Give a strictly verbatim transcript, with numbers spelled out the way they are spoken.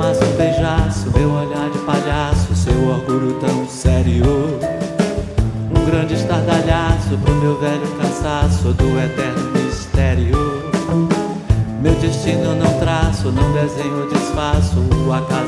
amasso, um beijaço, meu olhar de palhaço, seu orgulho tão sério. Um grande estardalhaço pro meu velho cansaço do eterno mistério. Meu destino eu não traço, não desenho, desfaço o acaso.